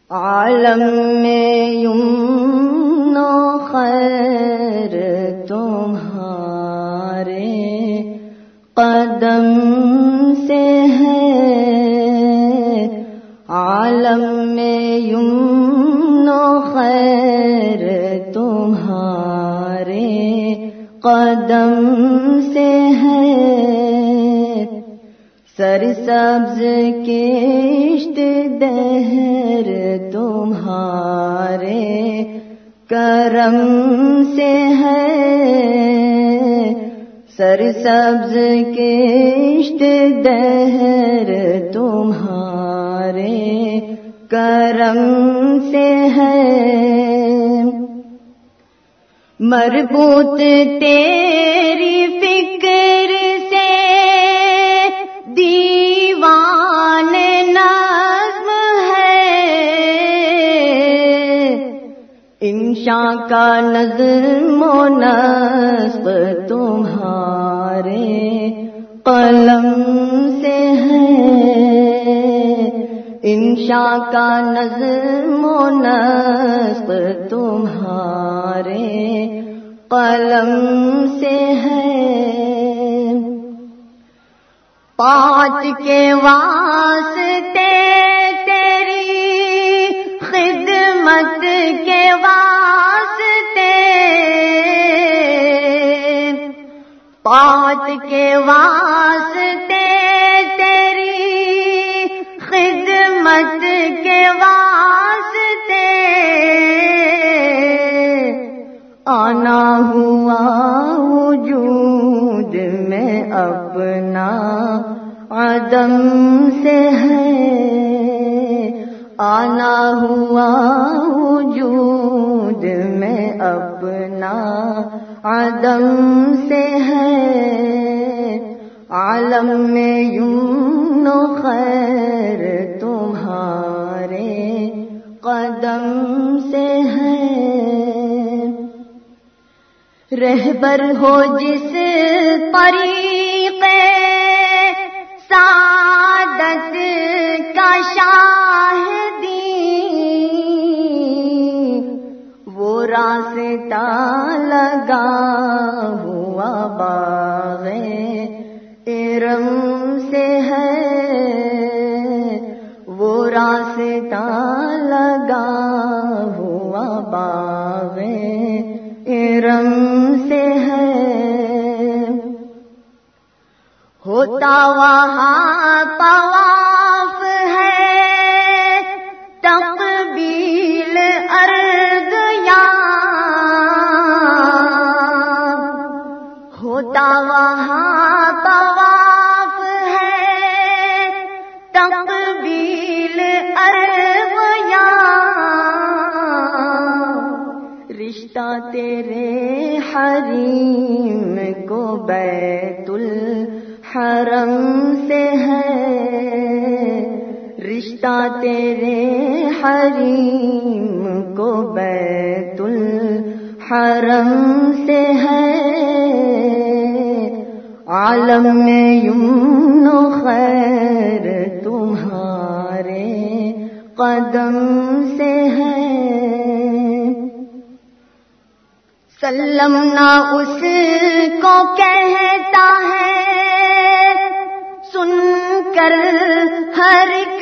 عالم میں یمن و خیر تمہارے قدم سے ہے، عالم میں یمن و خیر تمہارے قدم سے ہے، سرسبز کشت دہر تمہارے کرم سے ہے، سرسبز کشت دہر تمہارے کرم سے ہے، مربوط تیری فکر سے دیوان نظم ہے، انشاء کا نظم و نسق تمہارے قلم سے ہے، انشاء کا نظم و نسق تمہارے قلم سے ہے، پانچ کے واسطے تیری خدمت کے واسطے، پانچ کے واسطے تیری خدمت کے واسطے، آنا ہوا وجود میں اپنا عدم سے ہے، آنا ہوا وجود میں اپنا عدم سے ہے، عالم میں یمن و خیر تمہارے قدم سے ہے، رہبر ہو جس طریقے سعادت کا شاہدی، وہ راستہ لگا ہوا باغ ارم سے ہے، وہ راستہ لگا ہوا باغ ارم سے ہے، ہوتا وہاں طواف ہے تقبیل ارض یا، ہوتا وہاں طواف ہے تقبیل ارض یا، رشتہ تیرے حریم کو بیت الحرم سے ہے، رشتہ تیرے حریم کو بیت الحرم سے ہے، عالم میں یمن و خیر تمہارے قدم سے ہے، سلمنا اس کو کہتا ہے سن کر ہر ایک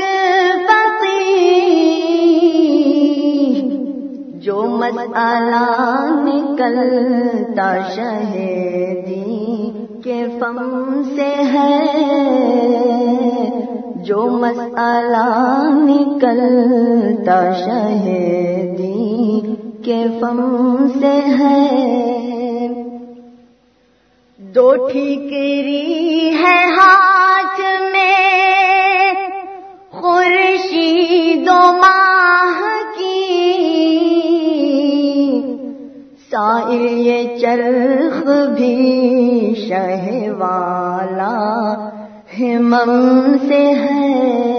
فقیہ، جو مسئلہ نکلتا شہیدی کے فم سے ہے، جو مسئلہ نکلتا شہیدی کے فم سے ہے، دو ٹھیکری ہے ہاتھ میں خورشید و ماہ کی، سائر یہ چرخ بھی شہ والا ہمم سے ہے،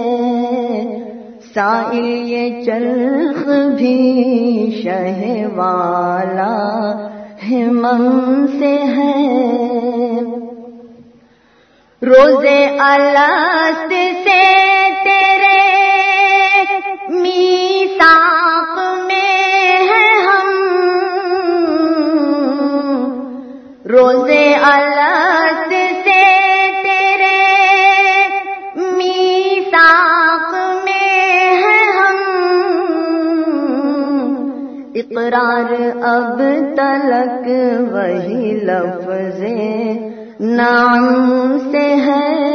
سائر یہ چرخ بھی شہ والا ہمم سے ہے، روزے الست سے تیرے میثاق اقرار اب تلک وہی لفظ نعم سے ہے،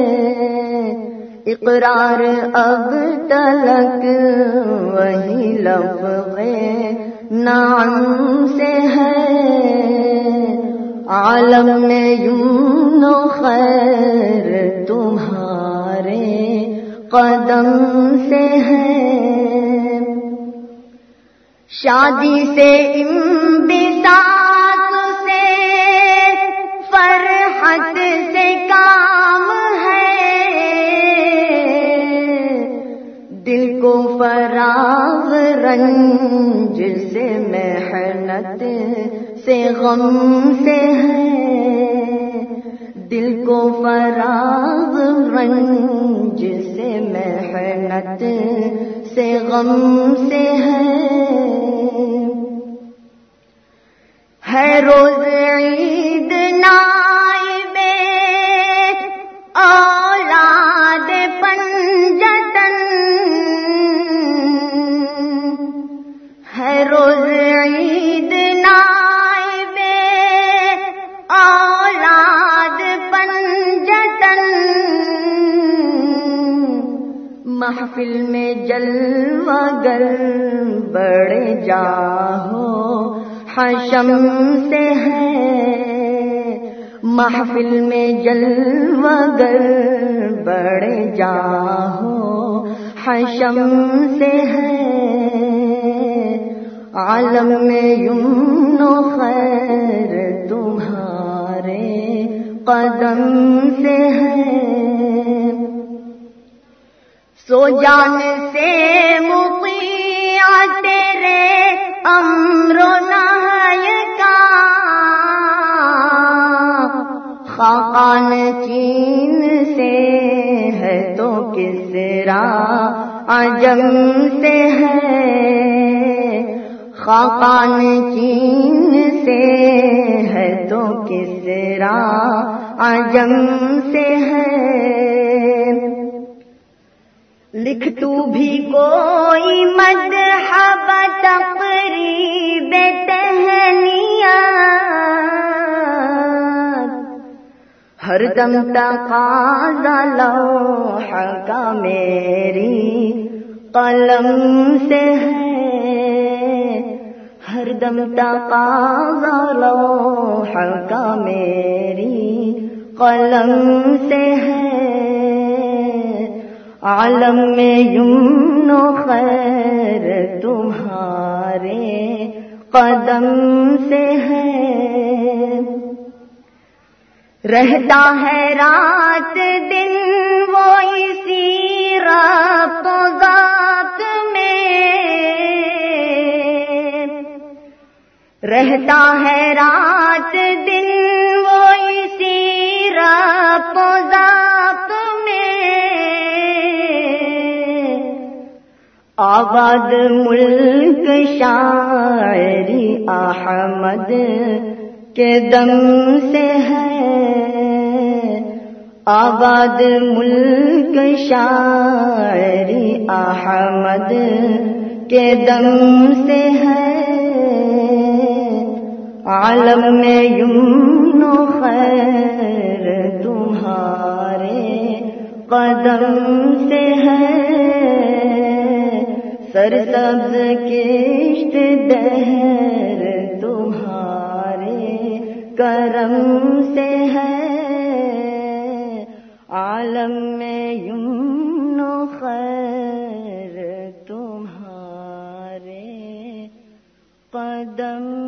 اقرار اب تلک وہی لفظ نعم سے ہے، عالم میں یمن و خیر تمہارے قدم سے ہے، شادی سے انبساط سے فرحت سے کام ہے، دل کو فراغ رنج سے محنت سے غم سے ہے، دل کو فراغ رنج سے محنت سے غم سے ہے روز عید نائب اولاد پنجتن، ہے روز عید نائب اولاد پنجتن، محفل میں جلوہ گر بڑے جاہو حشم سے ہے، محفل میں جلوہ گر بڑے جاہو حشم سے ہے، عالم میں یمن و خیر تمہارے قدم سے ہے، سو جان سے مطیع تیرے امر و نہی کا، خاقان چین سے ہے تو کسرا عجم سے ہے، خاقان چین سے ہے تو کسرا عجم سے ہے، لکھ تو بھی کوئی مدح تقریب تہنیت، ہر دم تقاضا لوح کا میری قلم سے ہے، ہر دم تقاضا لوح کا میری قلم سے ہے، عالم میں یمن و خیر تمہارے قدم سے ہے، رہتا ہے رات دن وہ اسی رات و ذات میں، رہتا ہے رات دن وہ اسی رات و ذات میں، آباد ملک شاعری احمد کے دم سے ہے، آباد ملک شاعری احمد کے دم سے ہے، عالم میں یمن و خیر تمہارے قدم سے ہے، سرسبز کشت دہر تمہارے کرم سے ہے، عالم میں یمن و خیر تمہارے قدم